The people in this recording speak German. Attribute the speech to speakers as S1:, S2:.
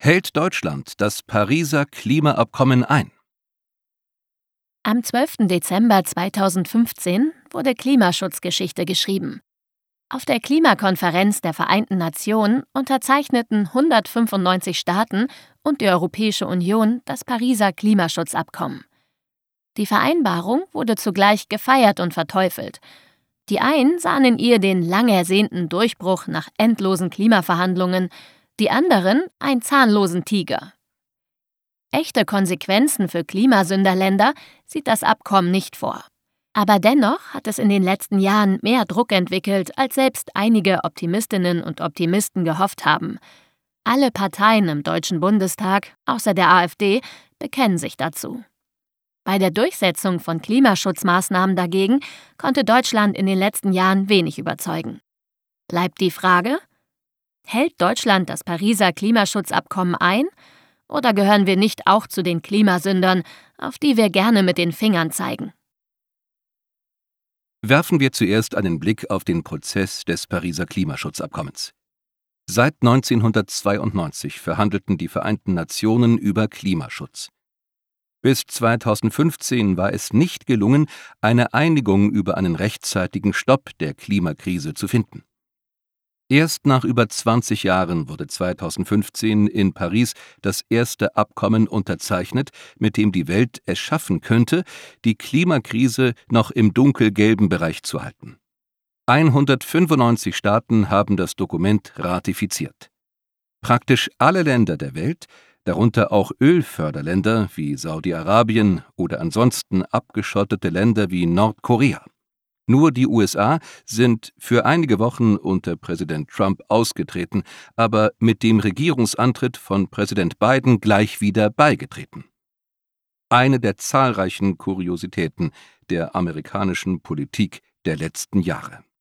S1: Hält Deutschland das Pariser Klimaabkommen ein?
S2: Am 12. Dezember 2015 wurde Klimaschutzgeschichte geschrieben. Auf der Klimakonferenz der Vereinten Nationen unterzeichneten 195 Staaten und die Europäische Union das Pariser Klimaschutzabkommen. Die Vereinbarung wurde zugleich gefeiert und verteufelt. Die einen sahen in ihr den lang ersehnten Durchbruch nach endlosen Klimaverhandlungen, die anderen einen zahnlosen Tiger. Echte Konsequenzen für Klimasünderländer sieht das Abkommen nicht vor. Aber dennoch hat es in den letzten Jahren mehr Druck entwickelt, als selbst einige Optimistinnen und Optimisten gehofft haben. Alle Parteien im Deutschen Bundestag, außer der AfD, bekennen sich dazu. Bei der Durchsetzung von Klimaschutzmaßnahmen dagegen konnte Deutschland in den letzten Jahren wenig überzeugen. Bleibt die Frage: Hält Deutschland das Pariser Klimaschutzabkommen ein? Oder gehören wir nicht auch zu den Klimasündern, auf die wir gerne mit den Fingern zeigen?
S1: Werfen wir zuerst einen Blick auf den Prozess des Pariser Klimaschutzabkommens. Seit 1992 verhandelten die Vereinten Nationen über Klimaschutz. Bis 2015 war es nicht gelungen, eine Einigung über einen rechtzeitigen Stopp der Klimakrise zu finden. Erst nach über 20 Jahren wurde 2015 in Paris das erste Abkommen unterzeichnet, mit dem die Welt es schaffen könnte, die Klimakrise noch im dunkelgelben Bereich zu halten. 195 Staaten haben das Dokument ratifiziert. Praktisch alle Länder der Welt, darunter auch Ölförderländer wie Saudi-Arabien oder ansonsten abgeschottete Länder wie Nordkorea. Nur die USA sind für einige Wochen unter Präsident Trump ausgetreten, aber mit dem Regierungsantritt von Präsident Biden gleich wieder beigetreten. Eine der zahlreichen Kuriositäten der amerikanischen Politik der letzten Jahre.